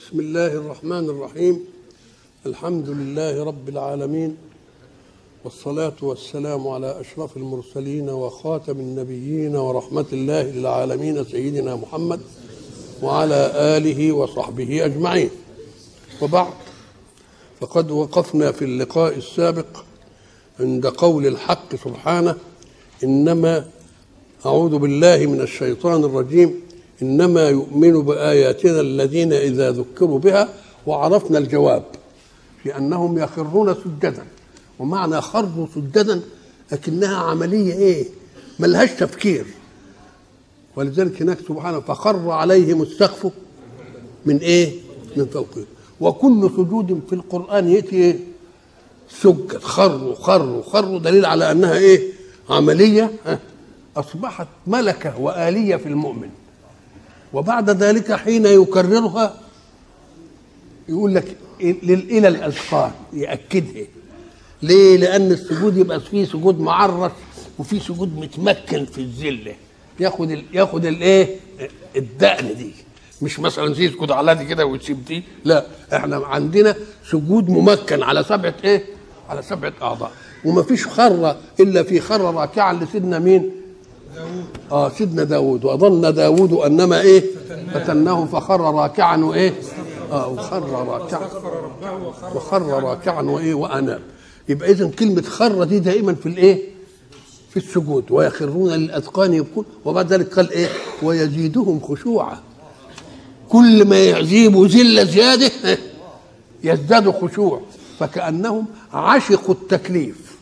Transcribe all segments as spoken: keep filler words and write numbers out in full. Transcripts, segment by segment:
بسم الله الرحمن الرحيم. الحمد لله رب العالمين، والصلاة والسلام على أشرف المرسلين وخاتم النبيين ورحمة الله للعالمين سيدنا محمد وعلى آله وصحبه أجمعين. وبعد، فقد وقفنا في اللقاء السابق عند قول الحق سبحانه: إنما أعوذ بالله من الشيطان الرجيم إنما يؤمن بآياتنا الذين إذا ذكروا بها. وعرفنا الجواب في أنهم يخرون سجدا، ومعنى خروا سجدا لكنها عملية إيه؟ ملهاش تفكير. ولذلك هناك سبحانه فخر عليهم السقف من إيه؟ من فوقهم. وكل سجود في القرآن يأتي إيه؟ سجد، خروا خروا خروا، دليل على أنها إيه؟ عملية أصبحت ملكة وآلية في المؤمن. وبعد ذلك حين يكررها يقول لك إلى الأذقان، يأكدها. ليه؟ لأن السجود يبقى فيه سجود معرس وفيه سجود متمكن في الذلة، ياخد ال ياخد الايه؟ الدقن دي، مش مثلا زي يسجد على دي كده وتسيب دي، لا، احنا عندنا سجود ممكن على سبعة ايه؟ على سبعة أعضاء. وما فيش خرة إلا في خرة راكعا لسيدنا مين؟ داود. اه سيدنا داود. وظن داود أنما ايه؟ فتناه فخر راكعا وايه؟ اه وخر راكعا وخر راكعا وايه؟ وأناب. يبقى إذن كلمة خر دي دائما في الايه؟ في السجود. ويخرون للأذقان يبكون. وبعد ذلك قال ايه؟ ويزيدهم خشوعا. كل ما يعزيبوا ذلة زيادة يزدادوا خشوع، فكأنهم عشقوا التكليف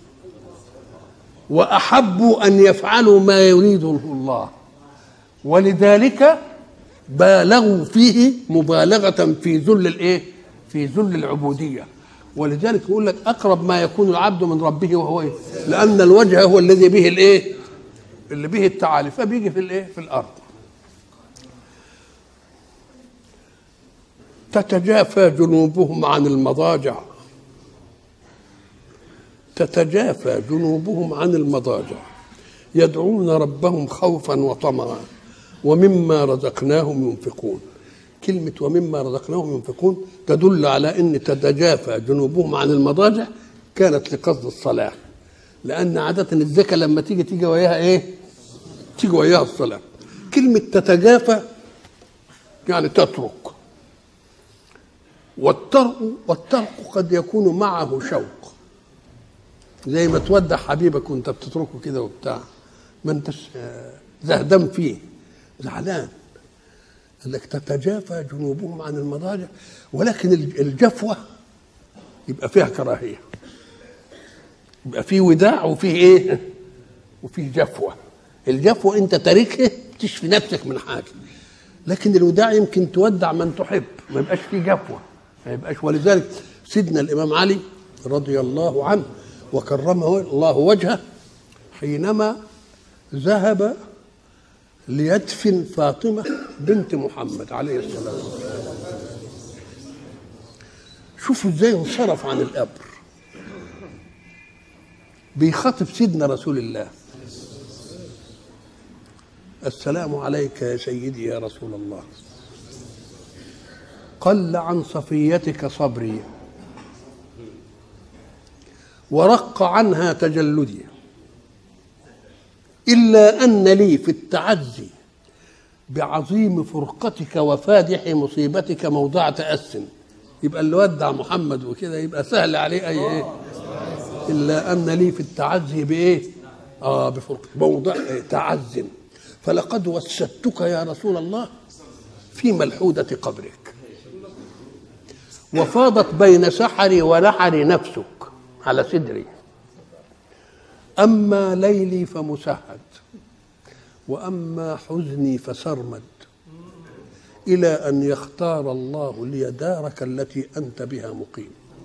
وأحبوا أن يفعلوا ما يريده الله، ولذلك بالغوا فيه مبالغة في ذل الايه؟ في ذل العبودية. ولذلك يقول لك أقرب ما يكون العبد من ربه وهو إيه؟ لأن الوجه هو الذي به الايه؟ اللي به التعالي، فبيجي في الايه؟ في الأرض. تتجافى جنوبهم عن المضاجع. تتجافى جنوبهم عن المضاجع يدعون ربهم خوفا وطمعا ومما رزقناهم ينفقون. كلمة ومما رزقناهم ينفقون تدل على أن تتجافى جنوبهم عن المضاجع كانت لقصد الصلاة، لأن عادة الزكاة لما تيجي تيجي وياها إيه؟ تيجي وياها الصلاة. كلمة تتجافى يعني تترك. والترك والترك قد يكون معه شوق، زي ما تودع حبيبك وانت بتتركه كده وبتاع، ما انتش زهدان فيه، زعلان. انك تتجافى جنوبهم عن المضاجع. ولكن الجفوه يبقى فيها كراهيه، يبقى فيه وداع وفيه ايه؟ وفيه جفوه. الجفوه انت تاركها تشفي نفسك من حاجه، لكن الوداع يمكن تودع من تحب، ما يبقاش فيه جفوه، ما يبقاش. ولذلك سيدنا الامام علي رضي الله عنه وكرمه الله وجهه حينما ذهب ليدفن فاطمة بنت محمد عليه السلام، شوفوا ازاي انصرف عن القبر، بيخاطب سيدنا رسول الله: السلام عليك يا سيدي يا رسول الله، قل عن صفيتك صبري ورق عنها تجلدي، إلا أن لي في التعزي بعظيم فرقتك وفادح مصيبتك موضع تأس. يبقى اللي ودع محمد وكده يبقى سهل عليه أي إيه؟ إلا أن لي في التعزي بإيه؟ آه بفرقة موضع تعز، فلقد وسدتك يا رسول الله في ملحودة قبرك، وفاضت بين سحري ونحري نفسك على صدري، أما ليلي فمسهد وأما حزني فسرمد، إلى أن يختار الله لي دارك التي أنت بها مقيم.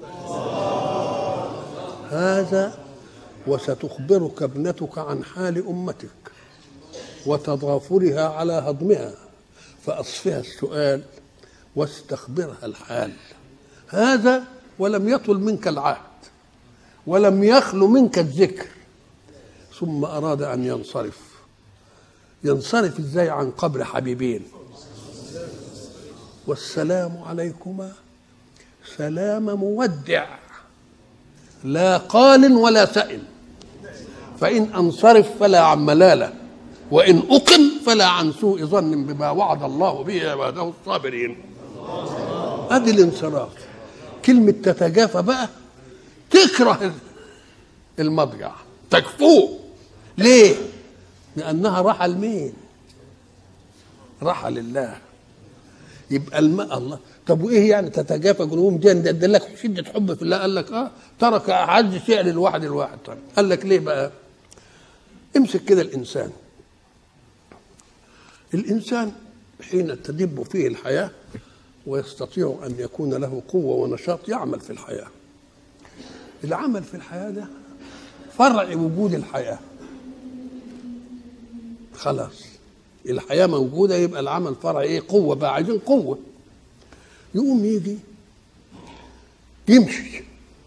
هذا وستخبرك ابنتك عن حال أمتك وتضافرها على هضمها، فأصفها السؤال واستخبرها الحال. هذا ولم يطل منك العهد ولم يخلو منك الذكر، ثم أراد أن ينصرف. ينصرف إزاي عن قبر حبيبين؟ والسلام عليكما سلام مودع لا قال ولا سئل، فإن أنصرف فلا عن ملالة، وإن أقم فلا عن سوء ظن بما وعد الله به عباده الصابرين. أدي الانصراف. كلمة تتجافى بقى تكره المضجع، تكفوه. ليه؟ لأنها راحة لمين؟ راحة لله. يبقى الماء الله. طب وإيه يعني تتجافى جنوبهم دي؟ ده لك شدة حب في الله. قال لك آه ترك أعز شيء للواحد الواحد. طيب قال لك ليه بقى؟ امسك كده الإنسان. الإنسان حين تدب فيه الحياة ويستطيع أن يكون له قوة ونشاط يعمل في الحياة. العمل في الحياة ده فرع وجود الحياة. خلاص الحياة موجودة، يبقى العمل فرع ايه؟ قوة. بقى عايزين قوة. يقوم يجي يمشي.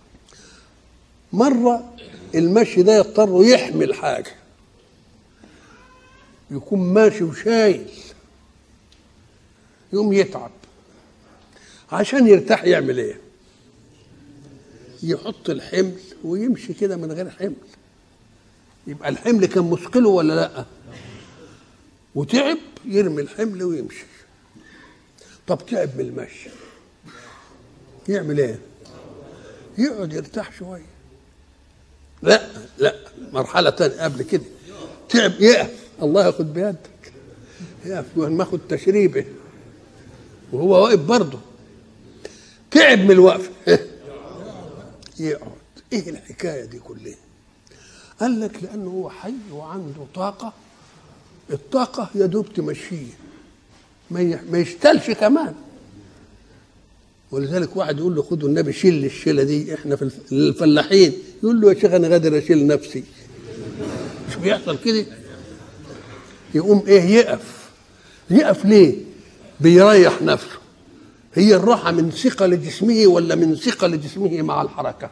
مرة المشي ده يضطر يحمل حاجة، يكون ماشي وشايل، يقوم يتعب. عشان يرتاح يعمل ايه؟ يحط الحمل ويمشي كده من غير حمل. يبقى الحمل كان مثقله ولا لا؟ وتعب يرمي الحمل ويمشي. طب تعب من المشي يعمل ايه؟ يقعد يرتاح شويه. لا لا مرحله تانية قبل كده. تعب يقف، الله ياخد بيدك، يقف وماخد تشريبه وهو واقف برضه. تعب من الوقف يقعد. ايه الحكايه دي كلها؟ قال لك لانه هو حي وعنده طاقه. الطاقه يا دوب تمشيه، ما يشتلش كمان. ولذلك واحد يقول له خدوا النبي شيل الشيله دي، احنا في الفلاحين. يقول له يا شيخ انا قادر اشيل نفسي. مش بيحصل كده؟ يقوم ايه؟ يقف. يقف ليه؟ بيريح نفسه. هي الراحه من ثقل جسمه ولا من ثقل جسمه مع الحركه؟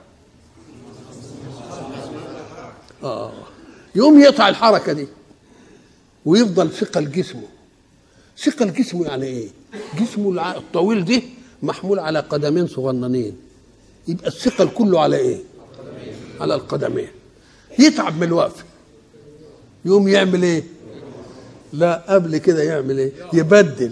اه يقوم يقطع الحركه دي ويفضل ثقل جسمه. ثقل جسمه يعني ايه؟ جسمه الطويل ده محمول على قدمين صغننين، يبقى الثقل كله على ايه؟ على القدمين. يتعب من الوقفه يقوم يعمل ايه؟ لا قبل كده يعمل ايه؟ يبدل.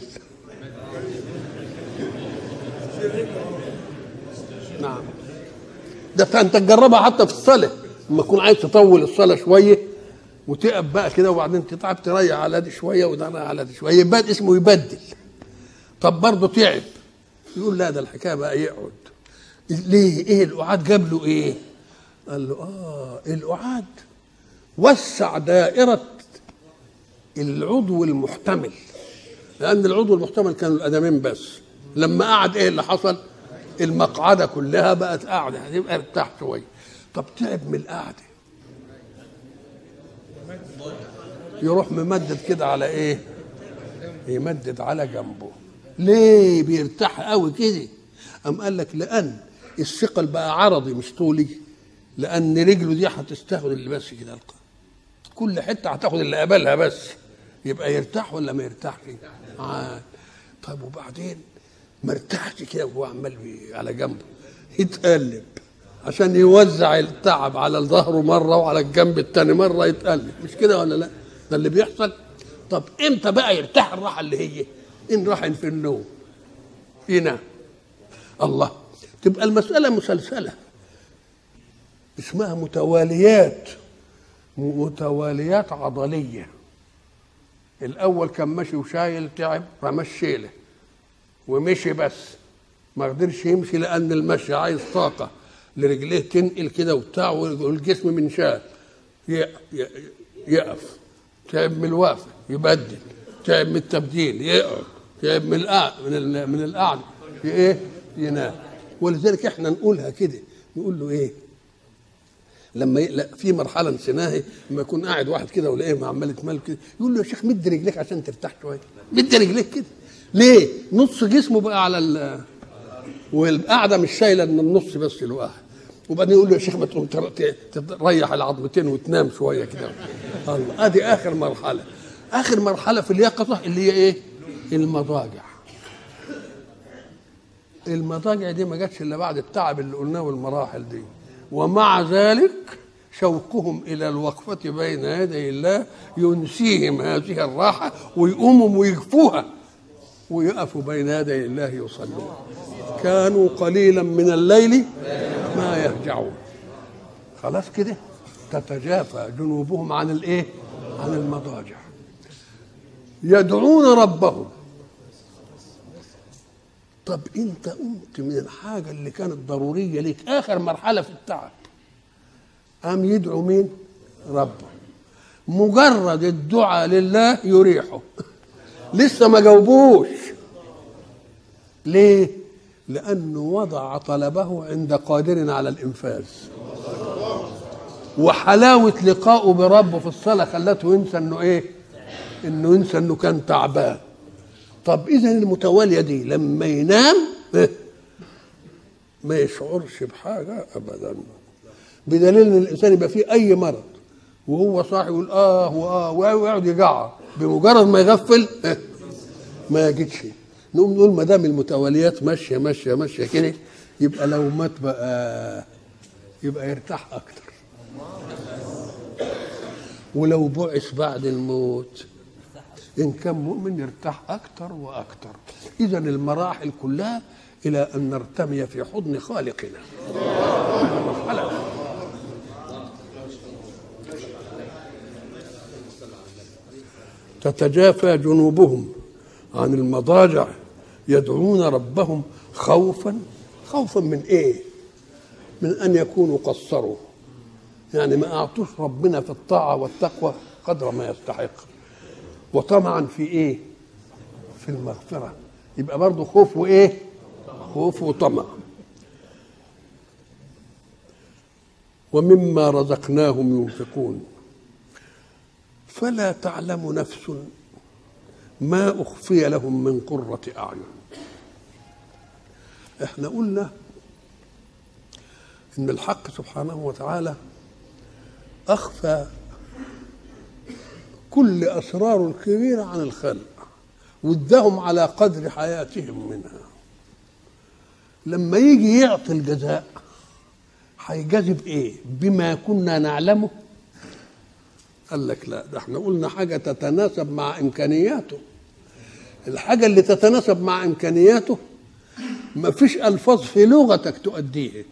نعم ده انت تجربها حتى في الصلاه. لما تكون عايز تطول الصلاه شويه وتقف بقى كده وبعدين تتعب تريح على دي شويه وده على دي شويه، يبقى اسمه يبدل. طب برضه تعب يقول لا ده الحكايه بقى يقعد. ليه؟ ايه القعاد جاب له ايه؟ قال له اه القعاد وسع دائره العضو المحتمل، لان العضو المحتمل كانوا القدمين بس. لما قعد ايه اللي حصل؟ المقعده كلها بقت قاعده، هتبقى ارتاح شويه. طب تعب من القعده يروح ممدد كده على ايه؟ يمدد على جنبه. ليه بيرتاح قوي كده؟ قام قال لك لان الثقل بقى عرضي مش طولي، لان رجله دي هتستاخد اللي بس كده، كل حته هتاخد اللي قبلها بس. يبقى يرتاح ولا ما يرتاحش؟ آه. طيب وبعدين ما ارتاحش كده وهو عمال على جنبه، يتقلب عشان يوزع التعب على ظهره مره وعلى الجنب الثاني مره، يتقلب. مش كده ولا لا؟ ده اللي بيحصل. طب امتى بقى يرتاح الراحه اللي هي؟ ان راح في النوم ينام. الله، تبقى المساله مسلسله اسمها متواليات، متواليات عضليه. الاول كان ماشي وشايل، تعب رمى الشيله ومشي، بس ما قدرش يمشي لان المشي عايز طاقه لرجليه تنقل كده وبتاع، والجسم من شال يقف. تعب من الوقفه يبدل، تعب من التبديل يقعد، تعب من القعد من من القعد ايه؟ ينام. ولذلك احنا نقولها كده، نقول له ايه لما ي... لا في مرحله نسيناها، لما يكون قاعد واحد كده ولاقيه عمال يتمل كده، يقول له يا شيخ مد رجليك عشان ترتاح شويه. مد رجليك كده ليه؟ نص جسمه بقى على ال... والقعده مش شايله من النص بس الواحد. وبعدين يقول له يا شيخ ما تقوم تريح العظمتين وتنام شويه كده. الله، ادي اخر مرحله. اخر مرحله في اليقظه اللي هي ايه؟ المضاجع. المضاجع دي ما جاتش الا بعد التعب اللي قلناه والمراحل دي، ومع ذلك شوقهم الى الوقفه بين يدي الله ينسيهم هذه الراحه، ويقوموا ويكفوها ويقفوا بين يدي الله يصلون. كانوا قليلا من الليل ما يهجعون. خلاص كده، تتجافى جنوبهم عن الايه؟ عن المضاجع. يدعون ربهم. طب انت قمت من الحاجه اللي كانت ضروريه ليك اخر مرحله في التعب، قام يدعو مين؟ ربه. مجرد الدعاء لله يريحه. لسه ما جاوبوش. ليه؟ لأنه وضع طلبه عند قادر على الإنفاذ، وحلاوة لقائه بربه في الصلاة خلته ينسى إنه إيه؟ إنه ينسى إنه كان تعبان. طب إذا المتوالية دي لما ينام ما يشعرش بحاجة أبدا، بدليل إن الإنسان يبقى فيه أي مرض وهو صاحي يقول آه وآه ويقعد يجعر، بمجرد ما يغفل ما يجدش. نقوم نقول ما دام المتواليات ماشيه ماشيه ماشيه كده، يبقى لو مات بقى يبقى يرتاح اكتر، ولو بعث بعد الموت ان كان مؤمن يرتاح اكتر واكتر. اذا المراحل كلها الى ان نرتمي في حضن خالقنا. تتجافى جنوبهم عن المضاجع يدعون ربهم خوفا. خوفا من ايه؟ من ان يكونوا قصروا، يعني ما اعطوش ربنا في الطاعه والتقوى قدر ما يستحق. وطمعا في ايه؟ في المغفره. يبقى برضه خوف وايه؟ خوف وطمع. ومما رزقناهم ينفقون فلا تعلم نفس ما أخفي لهم من قرة أعين. احنا قلنا إن الحق سبحانه وتعالى أخفى كل أسرار الكبيرة عن الخلق، وادهم على قدر حياتهم منها. لما يجي يعطي الجزاء هيجازي بإيه؟ بما كنا نعلمه؟ قال لك لا، ده احنا قلنا حاجة تتناسب مع إمكانياته. الحاجة اللي تتناسب مع إمكانياته ما فيش ألفاظ في لغتك تؤديه،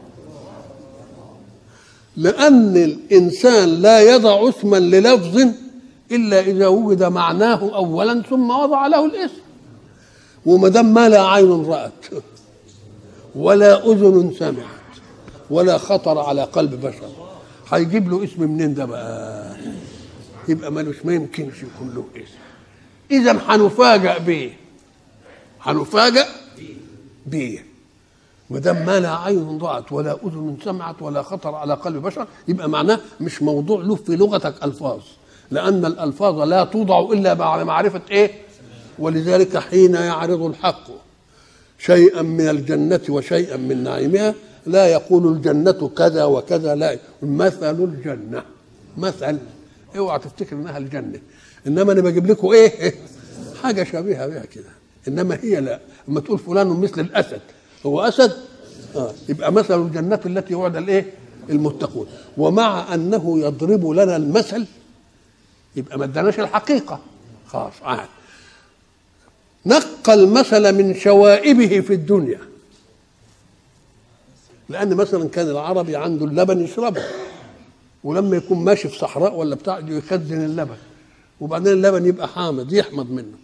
لأن الإنسان لا يضع اسما للفظ إلا إذا وجد معناه أولا ثم وضع له الاسم. وما دام ما لا عين رأت ولا أذن سمعت ولا خطر على قلب بشر، هيجيب له اسم منين ده بقى؟ يبقى مالوش، ما يمكنش يكون له اسم. إذا هنفاجأ بيه، هنفاجأ بيه ما دام ما لا عين رأت ولا أذن سمعت ولا خطر على قلب بشر، يبقى معناه مش موضوع له في لغتك ألفاظ، لأن الألفاظ لا توضع إلا بعد معرفة إيه؟ ولذلك حين يعرض الحق شيئا من الجنة وشيئا من نعيمها لا يقول الجنة كذا وكذا، لا، مثل الجنة. مثل، اوعى تفتكر انها الجنة، انما انا بجيب لكم ايه؟ حاجة شبيهة بها كده، انما هي لا. لما تقول فلان مثل الاسد، هو اسد؟ اه يبقى مثل الجنة التي وعد الايه؟ المتقون. ومع انه يضرب لنا المثل يبقى ما اداناش الحقيقة خلاص. عاد نقى المثل من شوائبه في الدنيا، لأن مثلا كان العربي عنده اللبن يشربه، ولما يكون ماشي في صحراء ولا بتاع يخزن اللبن، وبعدين اللبن يبقى حامض يحمض منه،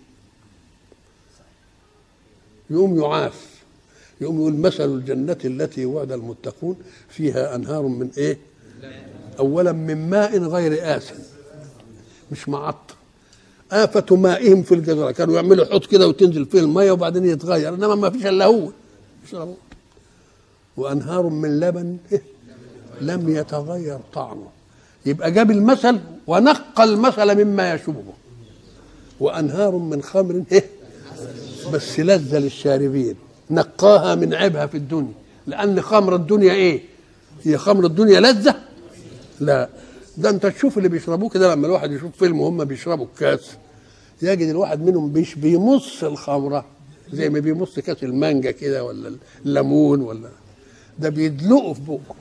يقوم يعاف، يقوم يقول مثل الجنة التي وعد المتقون فيها أنهار من إيه؟ أولا من ماء غير آسن، مش معطر. آفة مائهم في الجزرة، كانوا يعملوا حوض كده وتنزل فيه المية وبعدين يتغير، إنما ما فيش إلا هو يشربوه. وأنهار من لبن لم يتغير طعمه. يبقى جاب المثل ونقى المثل مما يشوبه. وأنهار من خمر بس لذة للشاربين، نقاها من عيبها في الدنيا، لأن خمر الدنيا إيه؟ هي خمر الدنيا لذة؟ لا، ده أنت تشوف اللي بيشربوه كده، لما الواحد يشوف فيلم وهم بيشربوا الكاس يجد الواحد منهم بيش بيمص الخمرة زي ما بيمص كاس المانجا كده ولا الليمون ولا ده بيدلقه في بوقه.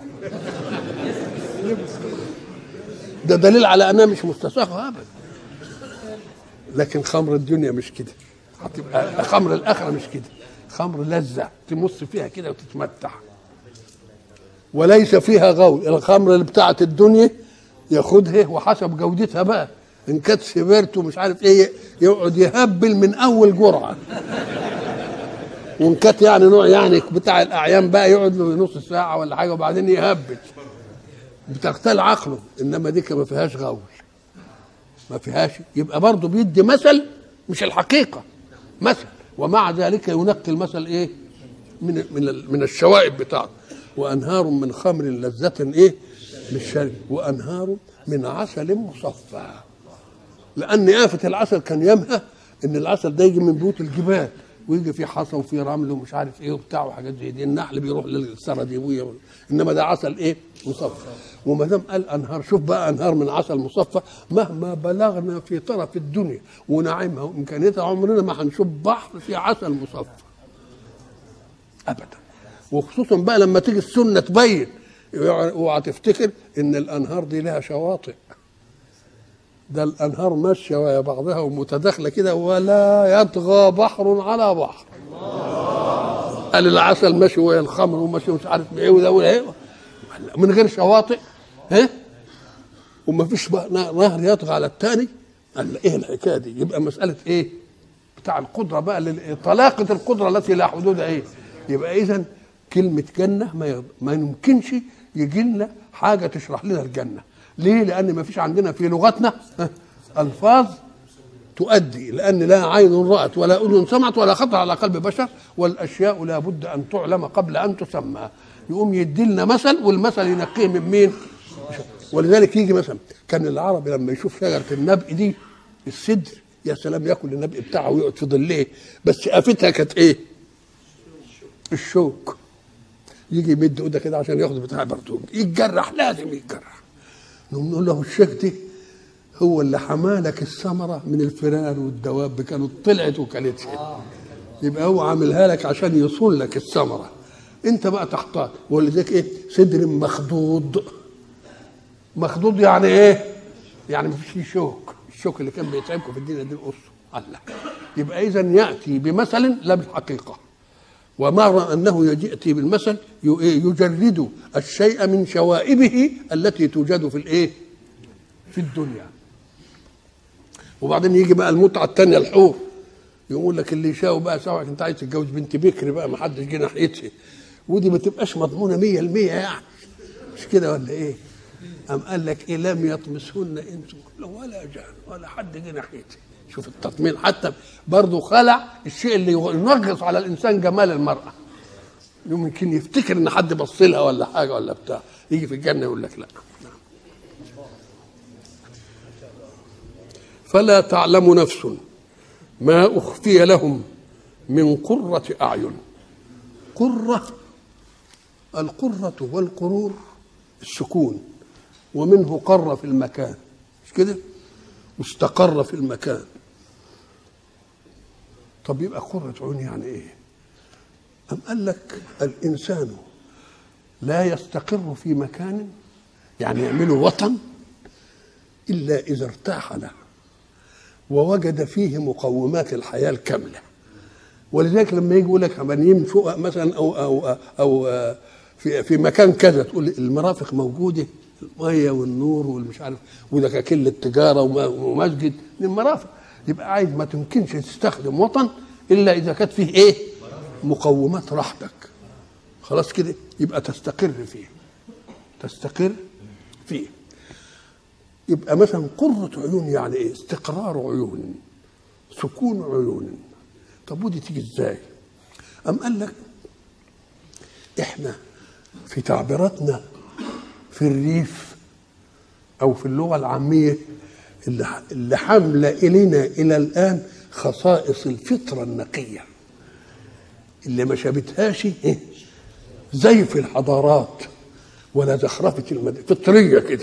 ده دليل على انها مش مستساغه ابدا. لكن خمر الدنيا مش كده، هتبقى خمر الاخره مش كده، خمر لذه تمص فيها كده وتتمتع، وليس فيها غول. الخمر اللي بتاعت الدنيا ياخدها وحسب جودتها بقى، ان كانت سبرت ومش عارف ايه يقعد يهبل من اول جرعه، وان كانت يعني نوع يعني بتاع الاعيان بقى يقعد له نص ساعه ولا حاجه وبعدين يهبل، بتختل عقله. انما دي ما فيهاش غول، ما فيهاش. يبقى برضه بيدي مثل مش الحقيقه، مثل، ومع ذلك ينقي المثل ايه من من من الشوائب بتاعته. وانهار من خمر لذة ايه للشرب وانهار من عسل مصفى. لان آفة العسل كان يمها ان العسل ده يجي من بيوت الجبال ويجي فيه حصى وفيه رمل ومش عارف ايه وبتاع وحاجات زي دي، النحل بيروح للسرديويه، انما ده عسل ايه مصفى. وما دام قال انهار، شوف بقى انهار من عسل مصفى، مهما بلغنا في طرف الدنيا ونعيمها وامكانيتها عمرنا ما هنشوف بحر فيه عسل مصفى ابدا. وخصوصا بقى لما تيجي السنه تبين، اوعى تفتكر ان الانهار دي لها شواطئ، ده الانهار ماشيه ويا بعضها ومتداخله كده، ولا يطغى بحر على بحر. قال العسل ماشي ويا الخمر وماشي مش عارف بايه وده وايه من غير شواطئ، ها، وما فيش نهر يطغى على الثاني. قال ايه الحكايه دي؟ يبقى مساله ايه بتاع القدره بقى، طلاقه القدره التي لا حدود ايه. يبقى اذا كلمه جنه ما ما يمكنش يجي لنا حاجه تشرح لنا الجنه. ليه؟ لان ما فيش عندنا في لغتنا الفاظ تؤدي، لان لا عين رأت ولا اذن سمعت ولا خطر على قلب بشر، والاشياء لا بد ان تعلم قبل ان تسمى. يقوم يدي لنا مثل والمثل ينقيه من مين؟ ولذلك يجي مثلا كان العرب لما يشوف شجره النبق دي السدر، يا سلام، ياكل النبق بتاعه ويقعد في ظله، بس آفتها كانت ايه؟ الشوك. يجي يمد ايده كده عشان ياخد بتاع برضه، يتجرح، لازم يتجرح. نقول له الشيخ دي هو اللي حمالك الثمره من الفئران والدواب، كانت طلعت وكلتها، يبقى هو عاملها لك عشان يصون لك الثمره، انت بقى تحتاط. ولذلك ايه؟ صدر مخضوض. مخضوض يعني ايه؟ يعني ما فيش شوك. الشوك اللي كان بيتعبكم في الدنيا دي القصه الله. يبقى اذا ياتي بمثل لا بالحقيقه، ومع انه ياتي بالمثل يجرد الشيء من شوائبه التي توجد في الايه؟ في الدنيا. وبعدين يجي بقى المتعه الثانيه الحور، يقول لك اللي يشاء بقى سواء انت عايز تتجوز بنت بكر بقى ما حدش جه ناحيتها، ودي ما تبقاش مضمونه مية بالمية يعني، مش كده ولا ايه؟ قام قال لك ايه؟ لم يطمسهن انس ولا جان ولا حد جه ناحيتها. شوف التطمين، حتى برضه خلع الشيء اللي ينغص على الانسان جمال المراه، يمكن يفتكر ان حد بص لها ولا حاجه ولا بتاع، يجي في الجنه يقول لك لا. فلا تعلم نفس ما اخفي لهم من قرة اعين. قرة، القرة والقرور السكون، ومنه قر في المكان، مش كده؟ واستقر في المكان. طب يبقى قرة عيون يعني ايه؟ أم قال لك الإنسان لا يستقر في مكان، يعني يعمله وطن، إلا إذا ارتاح له ووجد فيه مقومات الحياة الكاملة. ولذلك لما يجي يقول لك من فوق مثلا أو أو أو في في مكان كذا، تقول المرافق موجودة، المية والنور والمش عارف ودكاكين التجارة ومسجد للمرافق. يبقى عايز ما تمكنش تستخدم وطن إلا إذا كانت فيه إيه؟ مقومات راحتك. خلاص كده يبقى تستقر فيه، تستقر فيه. يبقى مثلا قرة عيون يعني ايه؟ استقرار عيون، سكون عيون. طب ودي تيجي ازاي؟ أم قال لك احنا في تعبيراتنا في الريف او في اللغة العامية اللي حاملة الينا الى الان خصائص الفطرة النقية اللي ما شابتهاش زي في الحضارات ولا زخرفة المدينة، فطرية كده.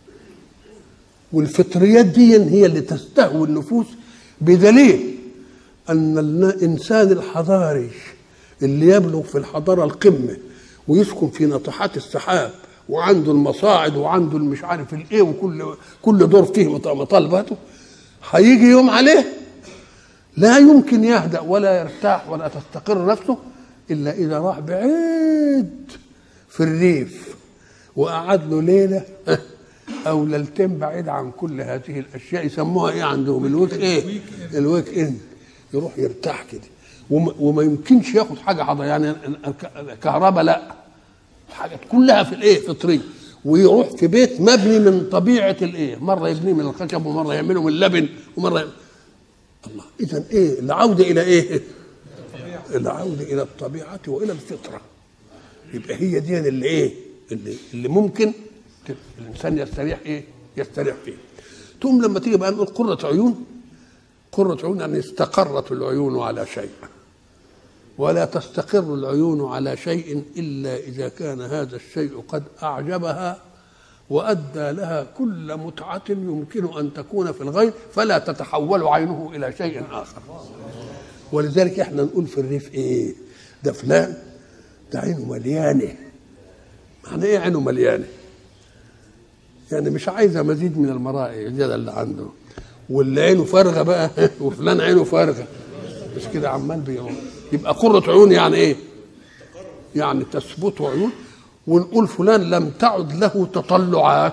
والفطريات دي هي اللي تستهوي النفوس، بدليل أن الإنسان الحضاري اللي يبلغ في الحضارة القمة ويسكن في ناطحات السحاب وعنده المصاعد وعنده المش عارف الايه وكل كل دور فيه مطالباته، هيجي يوم عليه لا يمكن يهدأ ولا يرتاح ولا تستقر نفسه إلا إذا راح بعيد في الريف وقعد له ليلة أو ليلتين بعيد عن كل هذه الأشياء. يسموها إيه عندهم؟ الويك إيه؟ الويك إند. يروح يرتاح كده وما, وما يمكنش ياخد حاجة حضر، يعني الكهرباء لا، حاجات كلها في الإيه؟ فطرية. ويروح في بيت مبني من طبيعة الإيه؟ مرة يبنيه من الخشب ومرة يعمله من اللبن ومرة يعمله. الله، إذن إيه؟ العودة إلى إيه؟ العودة إلى الطبيعة وإلى الفطرة. يبقى هي دي اللي إيه؟ اللي, اللي ممكن الإنسان يستريح إيه؟ يستريح فيه. ثم لما تيجي بقى نقول قرة عيون، قرة عيون يعني استقرت العيون على شيء، ولا تستقر العيون على شيء إلا إذا كان هذا الشيء قد أعجبها وأدى لها كل متعة يمكن أن تكون في الغير، فلا تتحول عينه إلى شيء آخر. ولذلك احنا نقول في الريف ايه؟ ده فلان ده عينه مليانه. معنى ايه عينه مليانه؟ يعني مش عايزه مزيد من المرائي الزياده اللي عنده. واللي عينه فارغه بقى وفلان عينه فارغه مش كده عمال بيقول. يبقى قرة عيون يعني ايه؟ يعني تثبت عيون. ونقول فلان لم تعد له تطلعات.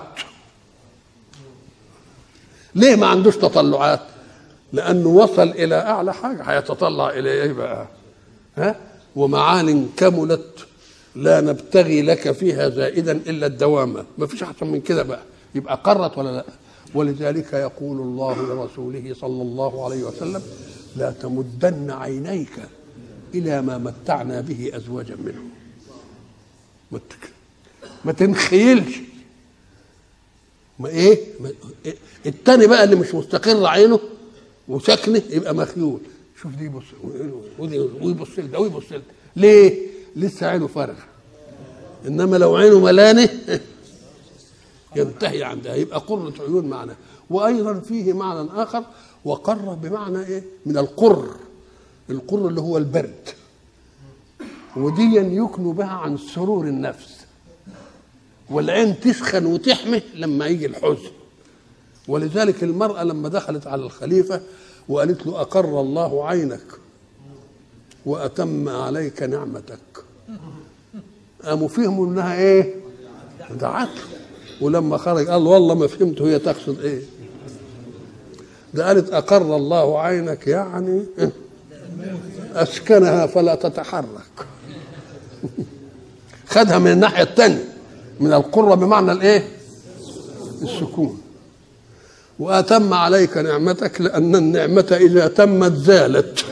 ليه ما عندوش تطلعات؟ لأنه وصل إلى أعلى حاجة هيتطلع إلى إيه بقى؟ ها؟ ومعان كملت لا نبتغي لك فيها زائدا إلا الدوامة. ما فيش أحسن من كده بقى. يبقى قرت ولا لا؟ ولذلك يقول الله لرسوله صلى الله عليه وسلم: لا تمدن عينيك إلى ما متعنا به أزواجا منهم. ما تنخيلش. ما إيه؟ ما إيه؟ التاني بقى اللي مش مستقر عينه وسكنه يبقى مخيول. شوف دي يبص ويبص لده ويبص لده. ليه؟ لسه عينه فارغه. انما لو عينه ملانه ينتهي عندها. يبقى قرة عيون معنى. وايضا فيه معنى اخر، وقر بمعنى ايه؟ من القر. القر اللي هو البرد، وديا يكنوا بها عن سرور النفس. والعين تسخن وتحمي لما يجي الحزن. ولذلك المرأة لما دخلت على الخليفة وقالت له: أقر الله عينك وأتم عليك نعمتك، قاموا فهموا إنها إيه؟ دعت له. ولما خرج قال: والله ما فهمت هي تقصد إيه. ده قالت: أقر الله عينك يعني أسكنها فلا تتحرك. خدها من الناحية الثانية، من القرة بمعنى الإيه؟ السكون. وأتم عليك نعمتك، لأن النعمة إذا تمت زالت.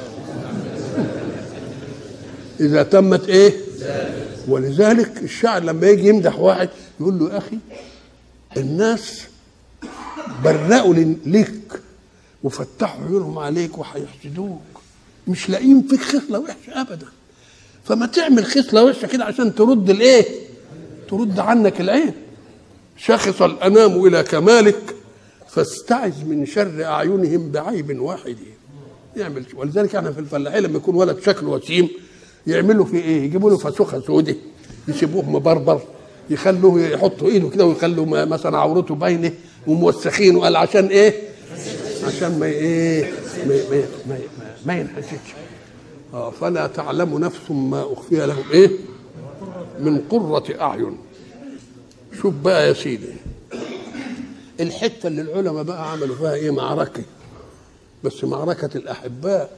إذا تمت إيه؟ ولذلك الشاعر لما يجي يمدح واحد يقول له: يا أخي الناس برقوا ليك وفتحوا عيونهم عليك وهيحسدوك، مش لاقيين فيك خصلة وحشة أبدا، فما تعمل خصلة وحشة كده عشان ترد الإيه؟ ترد عنك العين. شخص الأنام إلى كمالك فاستعذ من شر أعينهم بعيب واحد. يعمل. ولذلك احنا في الفلاحين لما يكون ولد شكله وسيم يعملوا فيه ايه؟ يجيبوا له فسوخه سودة، يسيبوه مبربر، يخلوه يحطوا ايده كده ويخلوا مثلا عورته باينه وموسخين. وقال عشان ايه؟ عشان ما ايه؟ ما ما ما, ما ينحسدش. اه فلا تعلم نفس ما اخفي لهم ايه؟ من قرة اعين. شوف بقى يا سيدي الحته اللي العلماء بقى عملوا فيها ايه؟ معركه، بس معركه الاحباء،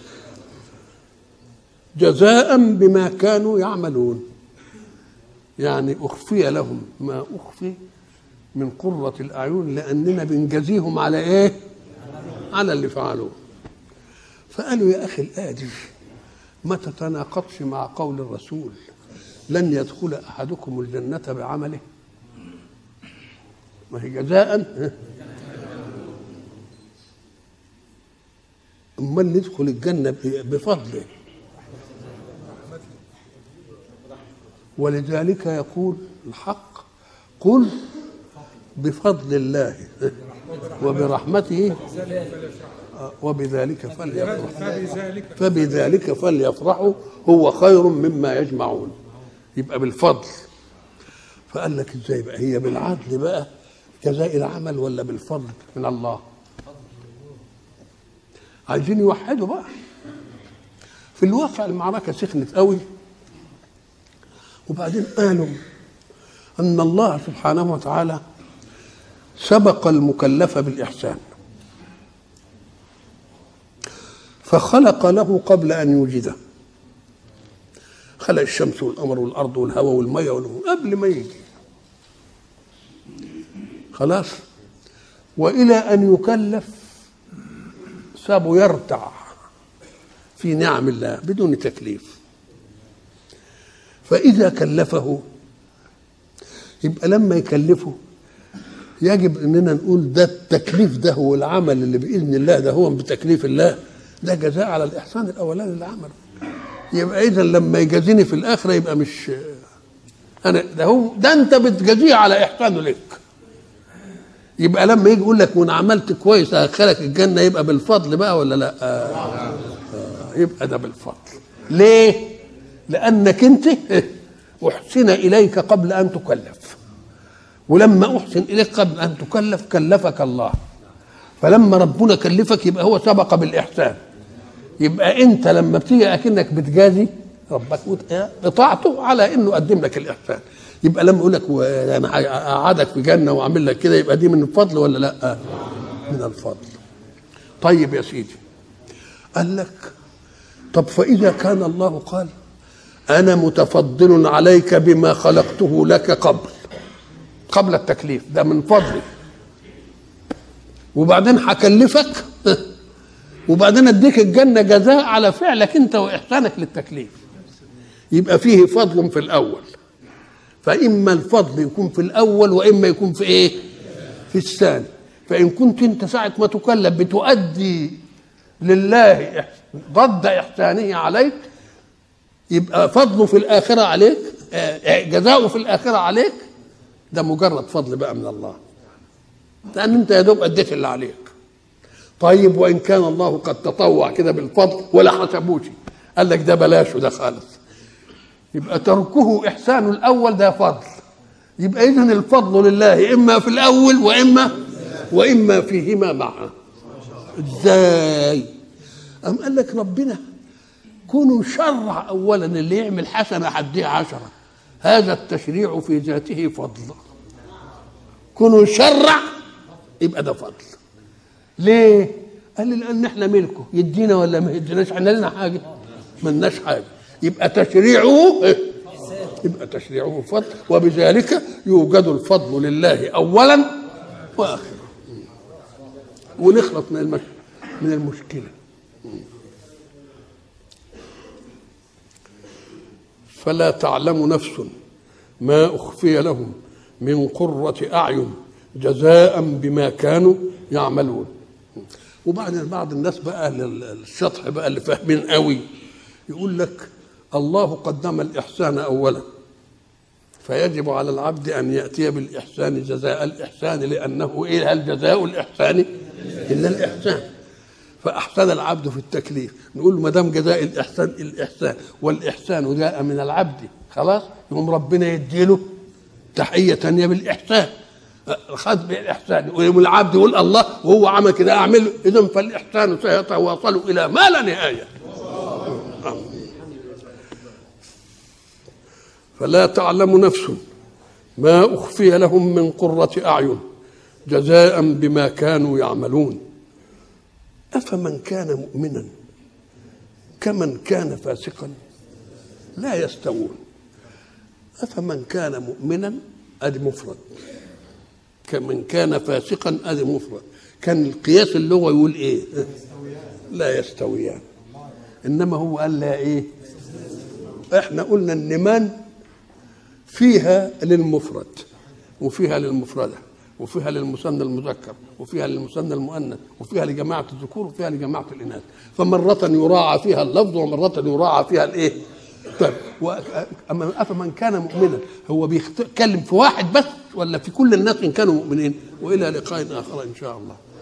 جزاء بما كانوا يعملون. يعني اخفي لهم ما اخفي من قرة الاعين لاننا بنجزيهم على ايه؟ على اللي فعلوه. فقالوا: يا اخي الايه دي ما تتناقضش مع قول الرسول: لن يدخل احدكم الجنه بعمله. ما هي جزاء. امال ندخل الجنه بفضله. ولذلك يقول الحق: قل بفضل الله وبرحمته وبذلك فليفرحوا فبذلك فليفرحوا هو خير مما يجمعون. يبقى بالفضل. فقال لك ازاي بقى؟ هي بالعدل بقى جزاء العمل ولا بالفضل من الله؟ عايزين يوحدوا بقى. في الواقع المعركة سخنت قوي، وبعدين قالوا أن الله سبحانه وتعالى سبق المكلف بالإحسان، فخلق له قبل أن يوجده. خلق الشمس والقمر والأرض والهواء والمية والنور قبل ما يجي، خلاص. وإلى أن يكلف سابه يرتع في نعم الله بدون تكليف. فإذا كلفه يبقى لما يكلفه يجب أننا نقول ده التكليف ده هو العمل اللي بإذن الله ده هو بتكليف الله، ده جزاء على الإحسان الأولاني اللي عمله. يبقى إذا لما يجازيني في الآخرة يبقى مش أنا ده هو ده أنت بتجازيه على إحسانه لك. يبقى لما يجي يقول لك وأن عملت كويس هدخلك الجنة يبقى بالفضل بقى ولا لا؟ آه. آه. يبقى ده بالفضل. ليه؟ لأنك أنت أحسن إليك قبل أن تكلف، ولما أحسن إليك قبل أن تكلف كلفك الله. فلما ربنا كلفك يبقى هو سبق بالإحسان. يبقى أنت لما بتيجي أكنك بتجازي ربك اطاعته على إنه قدم لك الإحسان. يبقى لما يقول لك أنا أقعدك في جنة وأعمل لك كده يبقى دي من الفضل ولا لا؟ من الفضل. طيب يا سيدي، قال لك طب فإذا كان الله قال أنا متفضل عليك بما خلقته لك قبل قبل التكليف، ده من فضلي، وبعدين هكلفك وبعدين اديك الجنة جزاء على فعلك انت واحسانك للتكليف، يبقى فيه فضل في الاول. فاما الفضل يكون في الاول واما يكون في ايه؟ في الثاني. فان كنت انت ساعة ما تكلف بتؤدي لله ضد احسانه عليك يبقى فضله في الاخرة عليك، جزاؤه في الاخرة عليك، ده مجرد فضل بقى من الله، لان انت يا دوب اديت اللي عليك. طيب وان كان الله قد تطوع كده بالفضل ولا حسبوش، قال لك ده بلاش وده خالص، يبقى تركه احسان الاول ده فضل. يبقى اذن الفضل لله اما في الاول واما واما فيهما معا. ازاي؟ ام قال لك ربنا كونوا شرع اولا اللي يعمل حسنه حديها عشره، هذا التشريع في ذاته فضل. كونوا شرع يبقى ده فضل. ليه؟ قال لي لان احنا ملكه، يدينا ولا ما يديناش، احنا لنا حاجه؟ ما لناش حاجه. يبقى تشريعه يبقى تشريعه فضل، وبذلك يوجد الفضل لله اولا واخرا. ونخلص من المش... من المشكله. فلا تعلم نفس ما اخفي لهم من قرة اعين جزاء بما كانوا يعملون. وبعدين بعض الناس بقى الشطح بقى اللي فاهمين قوي يقول لك الله قدم الإحسان أولا، فيجب على العبد أن يأتي بالإحسان جزاء الإحسان، لأنه إيه هل جزاء الإحسان إلا الإحسان. فأحسن العبد في التكليف، نقول ما دام جزاء الإحسان الإحسان والإحسان جاء من العبد خلاص، يقوم ربنا يديله تحية ثانية بالإحسان، خذ بالإحسان، ويوم العبد يقول الله وهو عمل كده أعمله، إذن فالإحسان سيتواصل إلى ما لا نهاية. فلا تعلم نفس ما أخفي لهم من قرة أعين جزاء بما كانوا يعملون. أفمن كان مؤمنا كمن كان فاسقا لا يستوون. أفمن كان مؤمنا أدي مفرد، كمن كان فاسقا أدي مفرد. كان القياس اللغوي يقول إيه؟ لا يستويان. إنما هو قال لا إيه؟ إحنا قلنا النمان فيها للمفرد وفيها للمفردة وفيها للمثنى المذكر وفيها للمثنى المؤنث وفيها لجماعة الذكور وفيها لجماعة الإناث، فمرة يراعى فيها اللفظ ومرة يراعى فيها الإيه؟ طيب أفمن كان مؤمنا هو بيتكلم في واحد بس ولا في كل الناس إن كانوا مؤمنين؟ وإلى لقاء آخر إن شاء الله.